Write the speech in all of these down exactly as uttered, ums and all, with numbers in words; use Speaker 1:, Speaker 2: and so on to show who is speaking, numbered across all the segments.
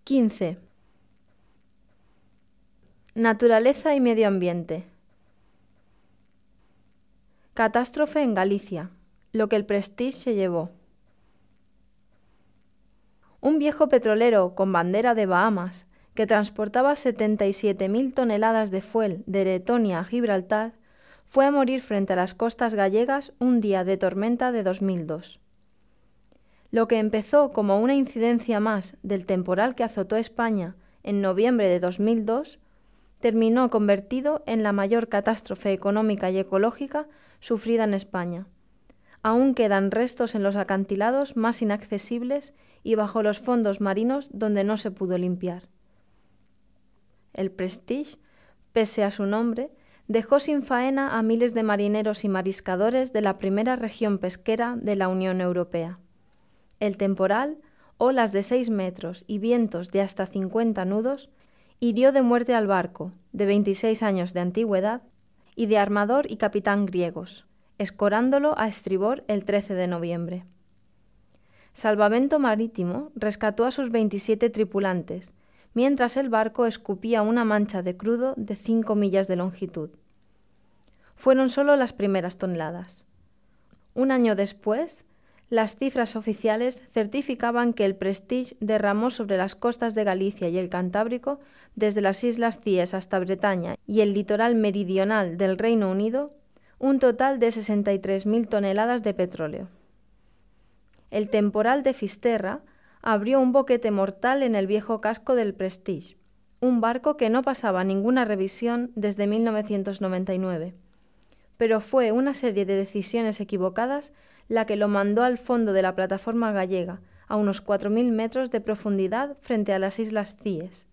Speaker 1: quince. Naturaleza y medio ambiente. Catástrofe en Galicia, lo que el Prestige se llevó. Un viejo petrolero con bandera de Bahamas, que transportaba setenta y siete mil toneladas de fuel de Letonia a Gibraltar, fue a morir frente a las costas gallegas un día de tormenta de dos mil dos. Lo que empezó como una incidencia más del temporal que azotó España en noviembre de dos mil dos, terminó convertido en la mayor catástrofe económica y ecológica sufrida en España. Aún quedan restos en los acantilados más inaccesibles y bajo los fondos marinos donde no se pudo limpiar. El Prestige, pese a su nombre, dejó sin faena a miles de marineros y mariscadores de la primera región pesquera de la Unión Europea. El temporal, olas de seis metros y vientos de hasta cincuenta nudos, hirió de muerte al barco, de veintiséis años de antigüedad, y de armador y capitán griegos, escorándolo a estribor el trece de noviembre. Salvamento Marítimo rescató a sus veintisiete tripulantes, mientras el barco escupía una mancha de crudo de cinco millas de longitud. Fueron solo las primeras toneladas. Un año después, las cifras oficiales certificaban que el Prestige derramó sobre las costas de Galicia y el Cantábrico, desde las Islas Cíes hasta Bretaña y el litoral meridional del Reino Unido, un total de sesenta y tres mil toneladas de petróleo. El temporal de Fisterra abrió un boquete mortal en el viejo casco del Prestige, un barco que no pasaba ninguna revisión desde mil novecientos noventa y nueve. Pero fue una serie de decisiones equivocadas la que lo mandó al fondo de la plataforma gallega, a unos cuatro mil metros de profundidad frente a las Islas Cíes.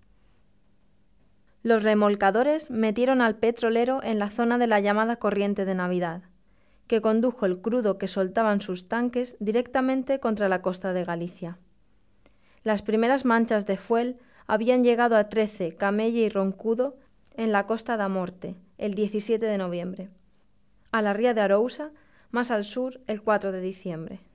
Speaker 1: Los remolcadores metieron al petrolero en la zona de la llamada corriente de Navidad, que condujo el crudo que soltaban sus tanques directamente contra la costa de Galicia. Las primeras manchas de fuel habían llegado a Trece, Camelle y Roncudo en la Costa da Morte, el diecisiete de noviembre. A la ría de Arousa, más al sur, el cuatro de diciembre.